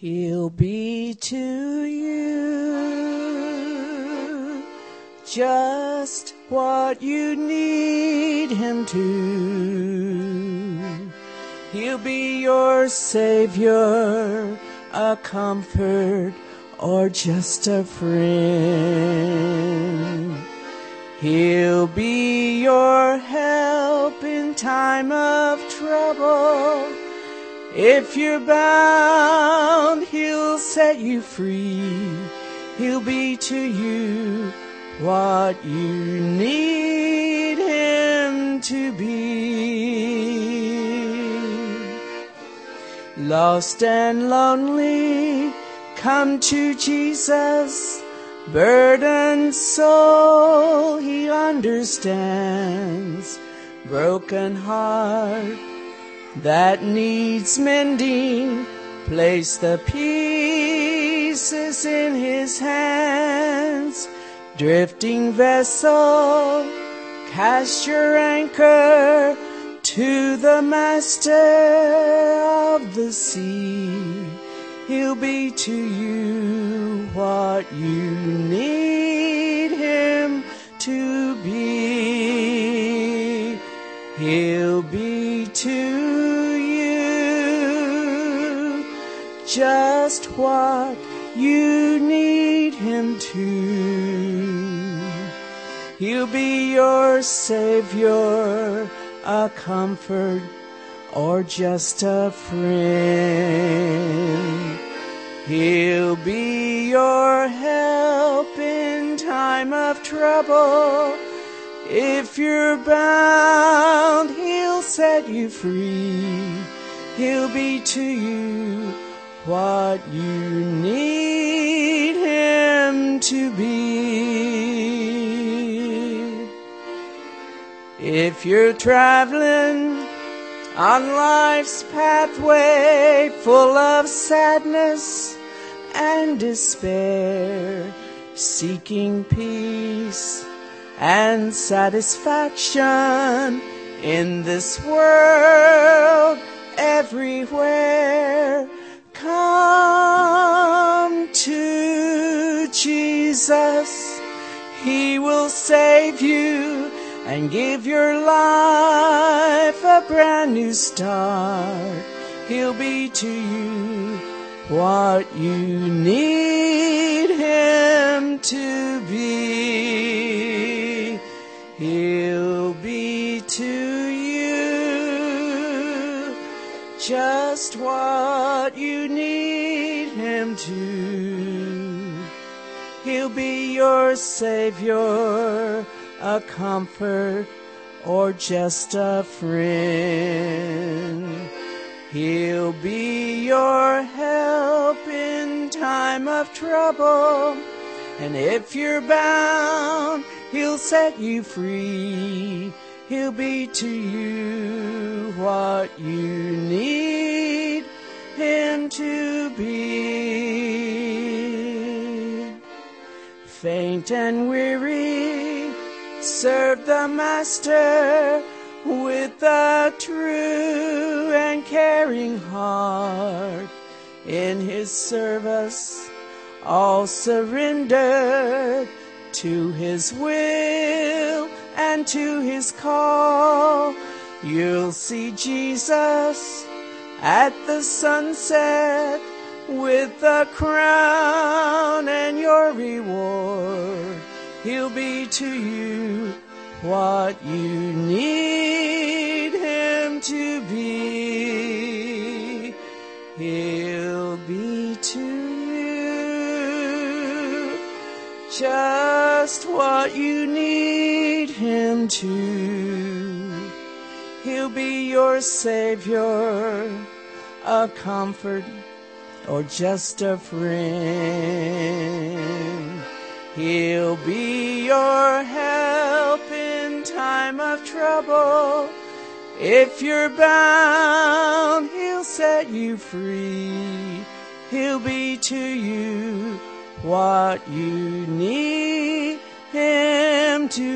He'll be to you just what you need him to. He'll be your Savior, a comfort, or just a friend. He'll be your help in time of trouble. If you're bound, he'll set you free. He'll be to you what you need him to be. Lost and lonely, come to Jesus. Burdened soul, he understands. Broken heart that needs mending, place the pieces in his hands. Drifting vessel, cast your anchor to the master of the sea. He'll be to you what you need him to be. He'll be to you just what you need him to. He'll be your Savior, a comfort, or just a friend. He'll be your help in time of trouble. If you're bound, he'll set you free. He'll be to you what you need him to be. If you're traveling on life's pathway full of sadness and despair, seeking peace and satisfaction in this world everywhere, come to Jesus. He will save you and give your life a brand new start. He'll be to you what you need him to be. He'll be to you just what you need him to. He'll be your Savior, a comfort, or just a friend. He'll be your help in time of trouble. And if you're bound, he'll set you free. He'll be to you what you need him to be. Faint and weary, serve the Master with a true and caring heart. In his service, all surrendered to his will and to his call. You'll see Jesus at the sunset with a crown and your reward. He'll be to you what you need him to be. He'll be to you just what you need him to. He'll be your Savior, a comfort, or just a friend. He'll be your help in time of trouble. If you're bound, he'll set you free. He'll be to you what you need him to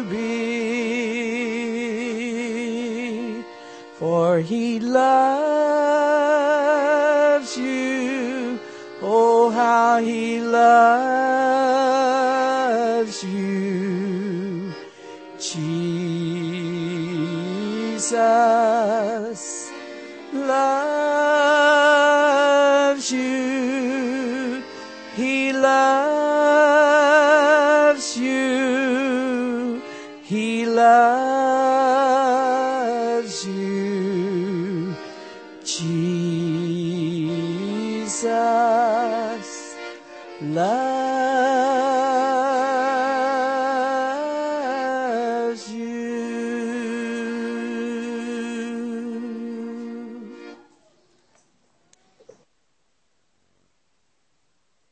be. For he loves you, how He loves you. Jesus loves you. He loves you. He loves